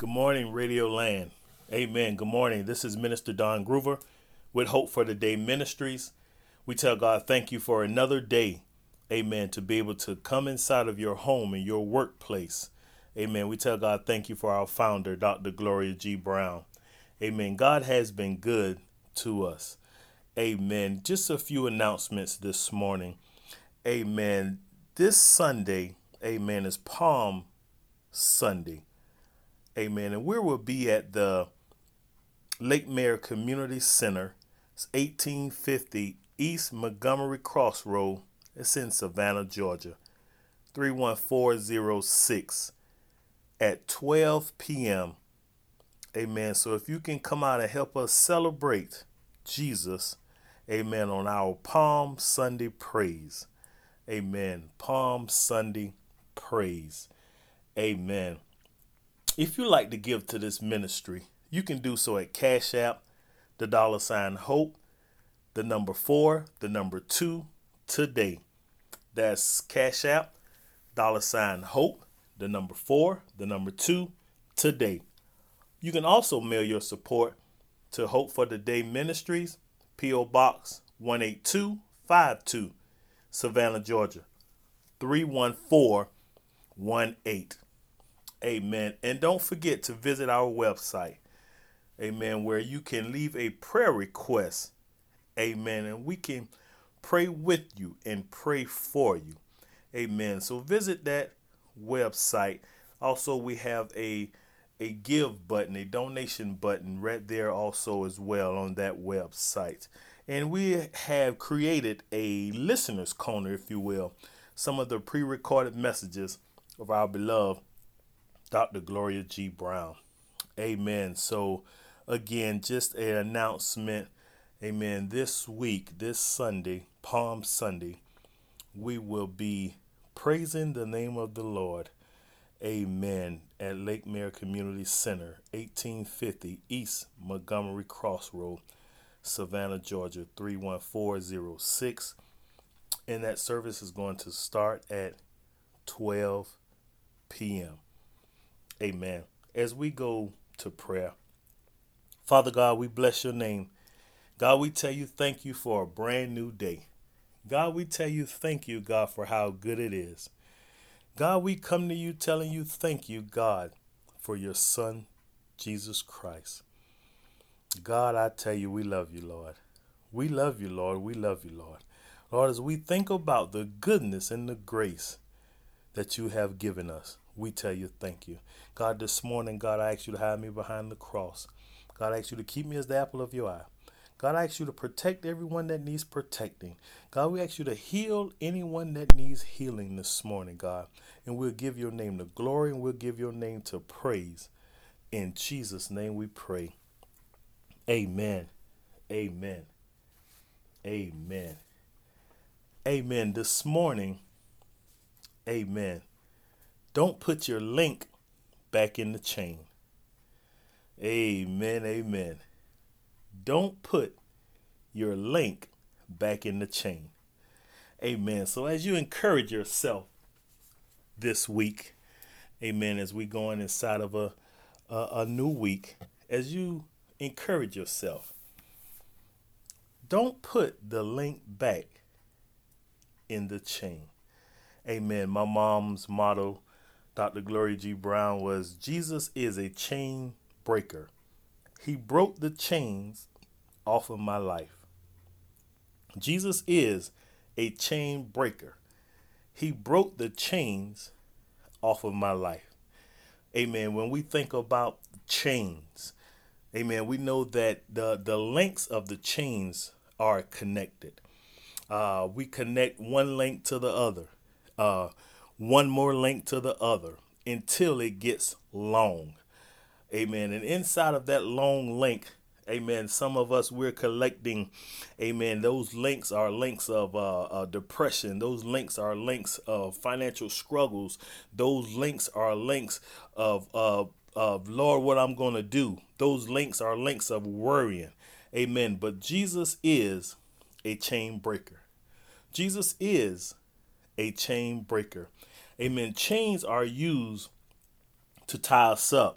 Good morning, Radio Land. Amen. Good morning. This is Minister Don Groover with Hope for the Day Ministries. We tell God thank you for another day. Amen. To be able to come inside of your home and your workplace. Amen. We tell God thank you for our founder, Dr. Gloria G. Brown. Amen. God has been good to us. Amen. Just a few announcements this morning. Amen. This Sunday, amen, is Palm Sunday. Amen. And we will be at the Lake Mary Community Center. It's 1850 East Montgomery Crossroad. It's in Savannah, Georgia. 31406 at 12 p.m. Amen. So if you can come out and help us celebrate Jesus, amen, on our Palm Sunday praise. Amen. Palm Sunday praise. Amen. If you like to give to this ministry, you can do so at Cash App, the $ Hope, the number 4, the number 2, today. That's Cash App, $ Hope, the number 4, the number 2, today. You can also mail your support to Hope for the Day Ministries, P.O. Box 18252, Savannah, Georgia, 31418. Amen. And don't forget to visit our website, amen, where you can leave a prayer request, amen, and we can pray with you and pray for you, amen. So visit that website. Also, we have a give button, a donation button right there also as well on that website. And we have created a listener's corner, if you will, some of the pre-recorded messages of our beloved Dr. Gloria G. Brown. Amen. So again, just an announcement. Amen. This week, this Sunday, Palm Sunday, we will be praising the name of the Lord. Amen. At Lake Mary Community Center, 1850 East Montgomery Crossroad, Savannah, Georgia, 31406. And that service is going to start at 12 p.m. Amen. As we go to prayer, Father God, we bless your name. God, we tell you thank you for a brand new day. God, we tell you thank you, God, for how good it is. God, we come to you telling you thank you, God, for your Son, Jesus Christ. God, I tell you, we love you, Lord. We love you, Lord. We love you, Lord. Lord, as we think about the goodness and the grace that you have given us, we tell you thank you. God, this morning, God, I ask you to hide me behind the cross. God, I ask you to keep me as the apple of your eye. God, I ask you to protect everyone that needs protecting. God, we ask you to heal anyone that needs healing this morning, God. And we'll give your name the glory and we'll give your name to praise. In Jesus' name we pray. Amen. Amen. Amen. Amen. This morning, amen. Don't put your link back in the chain. Amen. Amen. Don't put your link back in the chain. Amen. So as you encourage yourself this week, amen, as we go inside of a new week, as you encourage yourself, don't put the link back in the chain. Amen. My mom's motto, Dr. Gloria G. Brown, was Jesus is a chain breaker. He broke the chains off of my life. Jesus is a chain breaker. He broke the chains off of my life. Amen. When we think about chains, amen, we know that the links of the chains are connected. We connect one link to the other. One more link to the other until it gets long. Amen. And inside of that long link, amen, some of us, we're collecting, amen, those links are links of depression. Those links are links of financial struggles. Those links are links of Lord, what I'm going to do. Those links are links of worrying. Amen. But Jesus is a chain breaker. Jesus is a chain breaker. Amen. Chains are used to tie us up.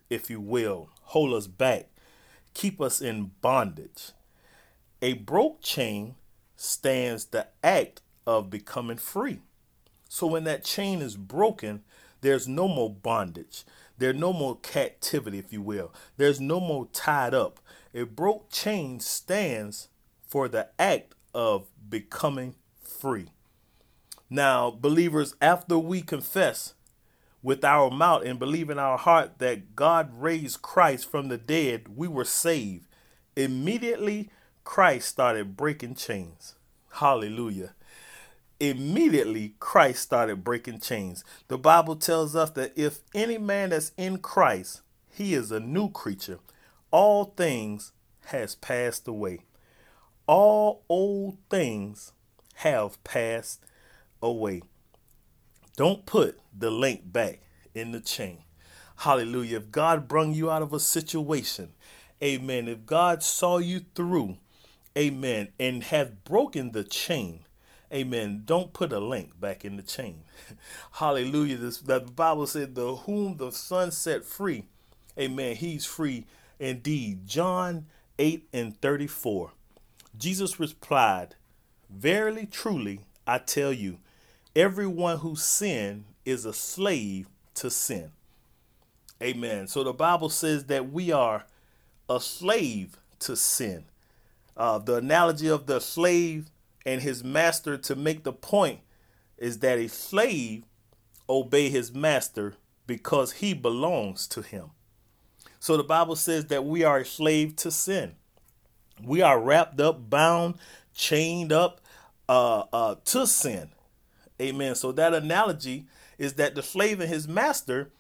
if you will, hold us back, keep us in bondage. A broke chain stands the act of becoming free. So when that chain is broken, there's no more bondage. There's no more captivity, if you will. There's no more tied up. A broke chain stands for the act of becoming free. Now, believers, after we confess with our mouth and believe in our heart that God raised Christ from the dead, we were saved. Immediately, Christ started breaking chains. Hallelujah. Immediately, Christ started breaking chains. The Bible tells us that if any man that's in Christ, he is a new creature. All things has passed away. All old things have passed away. Don't put the link back in the chain. Hallelujah. If God brung you out of a situation, amen. If God saw you through, amen, and have broken the chain, amen, don't put a link back in the chain. Hallelujah. The Bible said, the whom the Son set free, amen, he's free indeed. John 8:34. Jesus replied, verily, truly, I tell you, everyone who sinned is a slave to sin. Amen. So the Bible says that we are a slave to sin. The analogy of the slave and his master, to make the point, is that a slave obey his master because he belongs to him. So the Bible says that we are a slave to sin. We are wrapped up, bound, chained up to sin. Amen. So that analogy is that the slave and his master,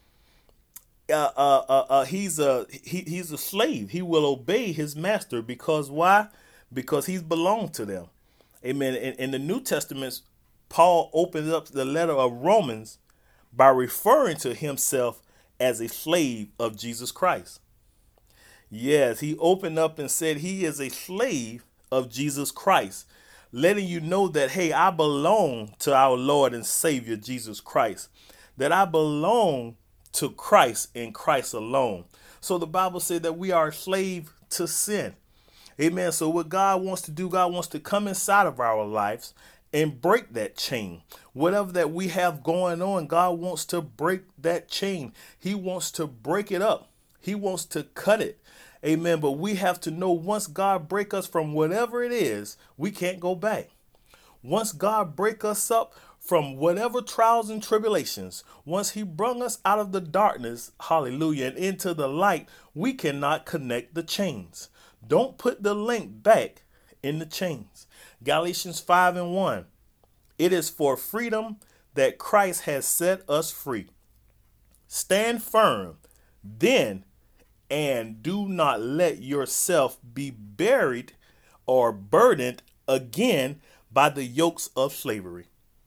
he's a slave. He will obey his master because why? Because he's belonged to them. Amen. In the New Testament, Paul opens up the letter of Romans by referring to himself as a slave of Jesus Christ. Yes, he opened up and said he is a slave of Jesus Christ, letting you know that, hey, I belong to our Lord and Savior, Jesus Christ, that I belong to Christ and Christ alone. So the Bible said that we are a slave to sin. Amen. So what God wants to do, God wants to come inside of our lives and break that chain. Whatever that we have going on, God wants to break that chain. He wants to break it up. He wants to cut it. Amen. But we have to know, once God break us from whatever it is, we can't go back. Once God break us up from whatever trials and tribulations, once he brung us out of the darkness, hallelujah, and into the light, we cannot connect the chains. Don't put the link back in the chains. Galatians 5:1. It is for freedom that Christ has set us free. Stand firm then, and do not let yourself be buried or burdened again by the yokes of slavery.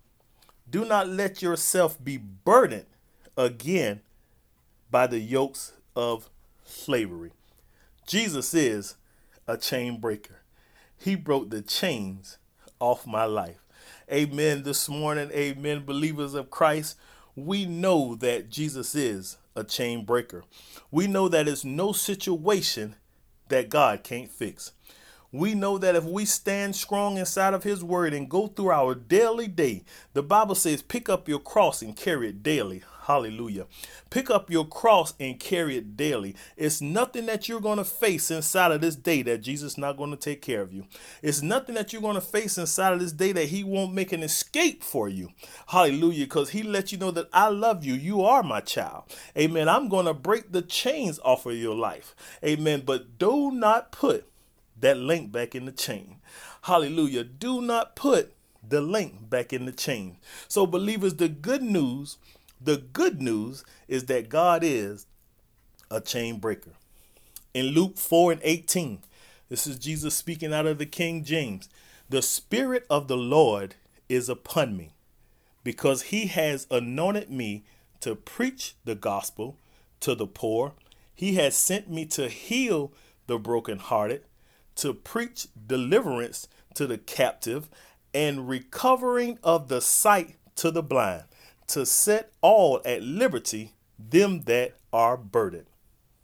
Do not let yourself be burdened again by the yokes of slavery. Jesus is a chain breaker. He broke the chains off my life. Amen. This morning, amen, believers of Christ, we know that Jesus is a chain breaker. We know that it's no situation that God can't fix. We know that if we stand strong inside of his word and go through our daily day, the Bible says, pick up your cross and carry it daily. Hallelujah. Pick up your cross and carry it daily. It's nothing that you're going to face inside of this day that Jesus is not going to take care of you. It's nothing that you're going to face inside of this day that he won't make an escape for you. Hallelujah. Because he let you know that I love you. You are my child. Amen. I'm going to break the chains off of your life. Amen. But do not put that link back in the chain. Hallelujah. Do not put the link back in the chain. So believers, the good news is that God is a chain breaker. In Luke 4:18, this is Jesus speaking out of the King James. The Spirit of the Lord is upon me, because he has anointed me to preach the gospel to the poor. He has sent me to heal the brokenhearted, to preach deliverance to the captive, and recovering of the sight to the blind, to set all at liberty them that are burdened.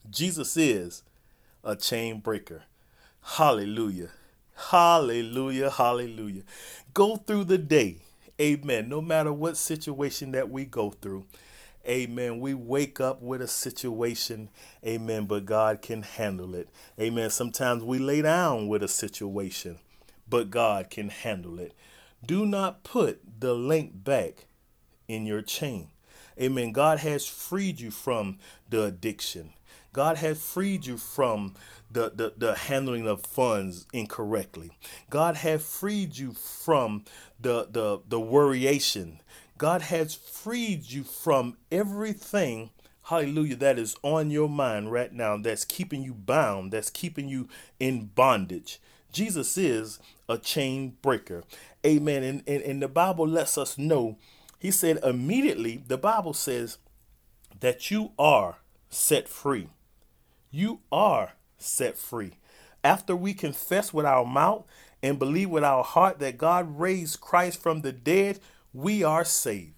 Jesus is a chain breaker. Hallelujah. Hallelujah. Hallelujah. Go through the day. Amen. No matter what situation that we go through. Amen. We wake up with a situation. Amen. But God can handle it. Amen. Sometimes we lay down with a situation, but God can handle it. Do not put the link back in your chain. Amen. God has freed you from the addiction. God has freed you from the handling of funds incorrectly. God has freed you from the worryation. God has freed you from everything, hallelujah, that is on your mind right now, that's keeping you bound, that's keeping you in bondage. Jesus is a chain breaker. Amen. And the Bible lets us know, he said immediately, the Bible says that you are set free. You are set free. After we confess with our mouth and believe with our heart that God raised Christ from the dead, we are saved.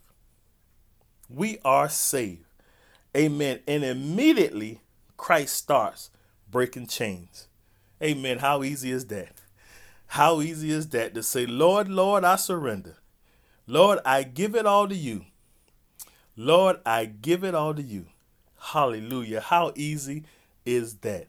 We are saved. Amen. And immediately Christ starts breaking chains. Amen. How easy is that? How easy is that to say, Lord, Lord, I surrender. Lord, I give it all to you. Lord, I give it all to you. Hallelujah. How easy is that?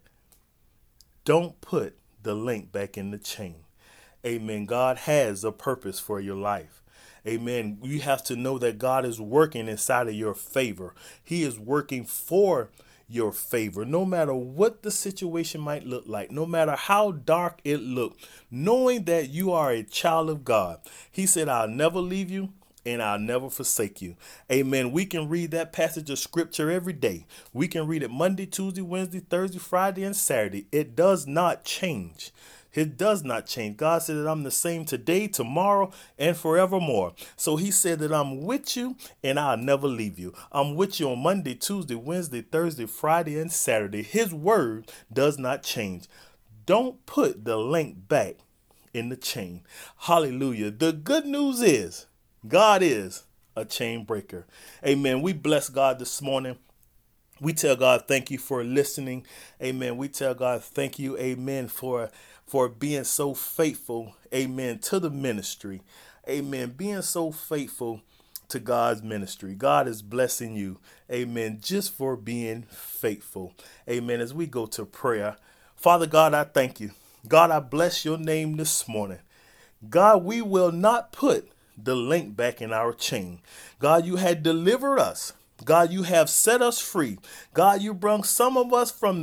Don't put the link back in the chain. Amen. God has a purpose for your life. Amen. You have to know that God is working inside of your favor. He is working for your favor, no matter what the situation might look like, no matter how dark it look, knowing that you are a child of God. He said, I'll never leave you and I'll never forsake you. Amen. We can read that passage of scripture every day. We can read it Monday, Tuesday, Wednesday, Thursday, Friday, and Saturday. It does not change. It does not change. God said that I'm the same today, tomorrow, and forevermore. So he said that I'm with you and I'll never leave you. I'm with you on Monday, Tuesday, Wednesday, Thursday, Friday, and Saturday. His word does not change. Don't put the link back in the chain. Hallelujah. The good news is God is a chain breaker. Amen. We bless God this morning. We tell God thank you for listening. Amen. We tell God thank you. Amen. For being so faithful. Amen. To the ministry. Amen. Being so faithful to God's ministry. God is blessing you. Amen. Just for being faithful. Amen. As we go to prayer, Father God, I thank you. God, I bless your name this morning. God, we will not put the link back in our chain. God, you had delivered us. God, you have set us free. God, you brought some of us from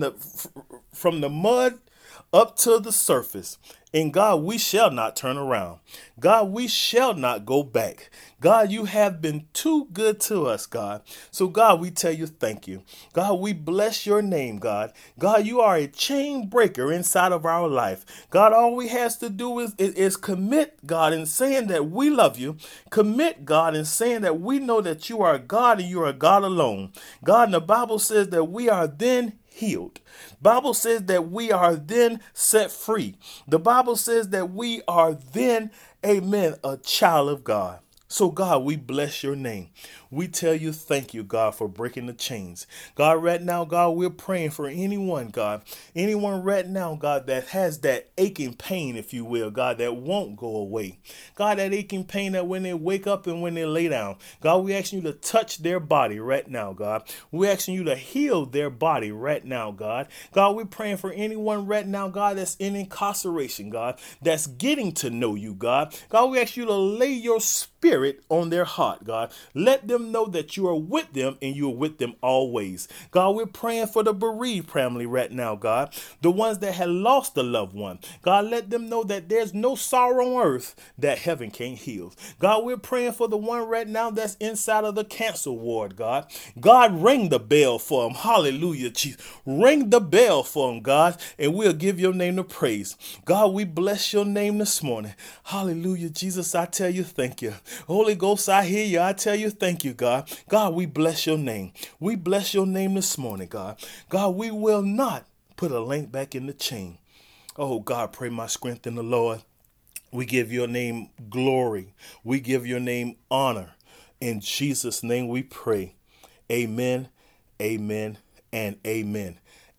the mud up to the surface. And God, we shall not turn around. God, we shall not go back. God, you have been too good to us, God. So God, we tell you thank you. God, we bless your name, God. God, you are a chain breaker inside of our life. God, all we have to do is commit, God, in saying that we love you. Commit, God, in saying that we know that you are God and you are God alone. God, and the Bible says that we are then healed. Bible says that we are then set free. The Bible says that we are then, amen, a child of God. So God, we bless your name. We tell you thank you, God, for breaking the chains. God, right now, God, we're praying for anyone, God. Anyone right now, God, that has that aching pain, if you will, God, that won't go away. God, that aching pain that when they wake up and when they lay down, God, we asking you to touch their body right now, God. We're asking you to heal their body right now, God. God, we're praying for anyone right now, God, that's in incarceration, God, that's getting to know you, God. God, we ask you to lay your spirit on their heart, God. Let them know that you are with them and you are with them always. God, we're praying for the bereaved family right now, God. The ones that had lost a loved one. God, let them know that there's no sorrow on earth that heaven can't heal. God, we're praying for the one right now that's inside of the cancer ward, God. God, ring the bell for them. Hallelujah, Jesus. Ring the bell for them, God, and we'll give your name the praise. God, we bless your name this morning. Hallelujah, Jesus, I tell you thank you. Holy Ghost, I hear you. I tell you thank you, God. God, we bless your name. We bless your name this morning, God. God, we will not put a link back in the chain. Oh, God, pray my strength in the Lord. We give your name glory. We give your name honor. In Jesus' name we pray. Amen, amen, and amen.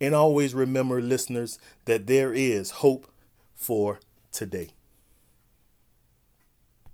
And always remember, listeners, that there is hope for today.